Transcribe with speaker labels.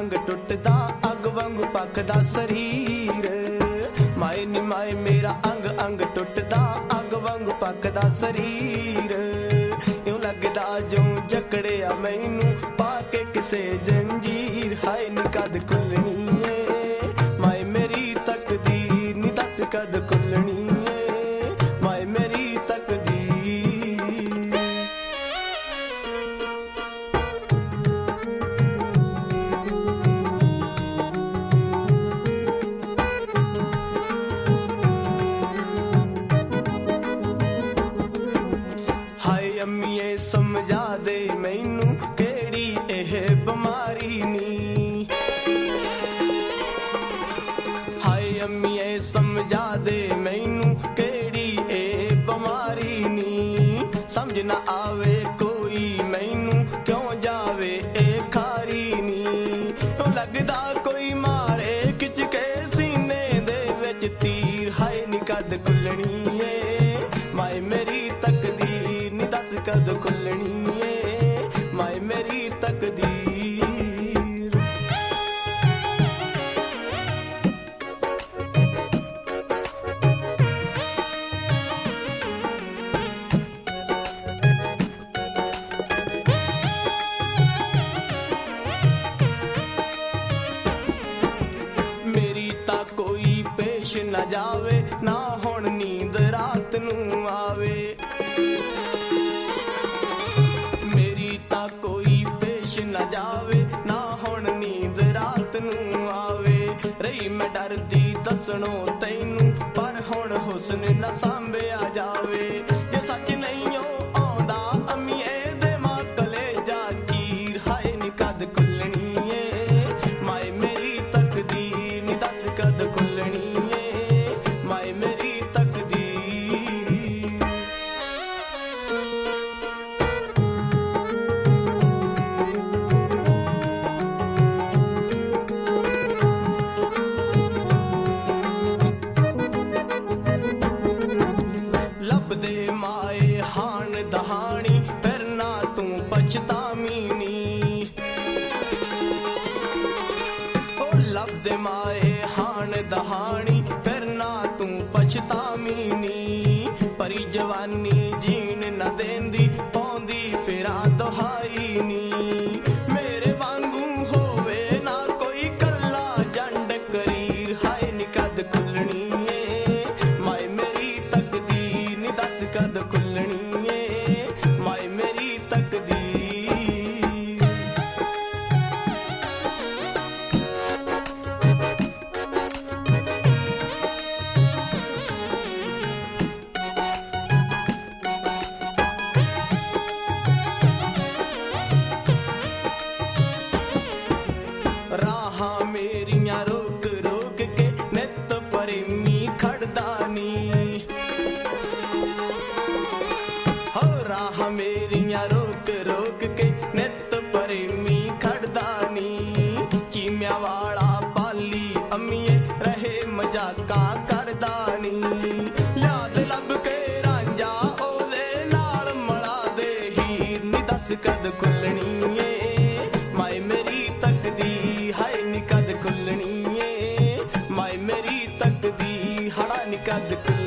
Speaker 1: अंग टुटदा अग वांगू पकदा शरीर। माए नी माए मेरा अंग अंग टुटदा अग वांगू पकदा शरीर। यूं लगदा जो जकड़िया मैनू पाके किसे जंजीर। हाय नी कद खुलनी है माए मेरी तकदीर, नी दस कद खुलनी है माए मेरी तकदीर। अम्मीए समझा दे मैनू केड़ी एह बीमारी नी। हाय अम्मीए समझा दे मैनू केड़ी एह बीमारी नी। समझ ना आवे कोई मैनू क्यों जावे ए खारी नी। लगदा कोई मारे खिच के सीने दे विच तीर। हाय नी कद खुलनी है माए मेरी तकदीर, नी दस कद खुलनी है माए मेरी तकदीर। मेरी ता कोई पेश न जावे, ना हुण नींद रात नू आवे। कोई पेश न जावे, ना हुण नींद रात नू आवे। रही मैं डरदी दसणो तैनू, पर हुण हुस्न न सांभिया जावे। जे सच नहीं ओ आउंदा अम्मीए दे मां कलेजा चीर। हाय नी कद खुलनी है माए मेरी तकदीर, नी दस कद खुलनी है माए मेरी तकदीर। लभदे माए हाण दहानी, फिर ना तू पछतामी नी। ओ लभदे माए हाण दहानी, फिर ना तू पछतामी नी। परी जवानी जीण न देंदी, पौंदी फिरा दुहाई नी। मेरे वांगू होवे ना कोई कल्ला जंड करीर। हाय नी कद खुलनी है माए मेरी तकदीर, नी दस कद खुलनी है माए मेरी तकदीर। राहां मेरियां रोक रोक के नित प्रेमी खड़दा नी। हो राहां मेरियां रोक रोक के नित प्रेमी खड़दा नी। चीमिया वाला पाली अम्मीए रहे मजाका करदा नी। याद लब के रांझा ओदे नाल मला दे हीर, नी दस कद खुलनी है माए मेरी तकदीर। हाय नी कद खुलनी है माए मेरी तकदीर। हड़ा नी कद खुलनी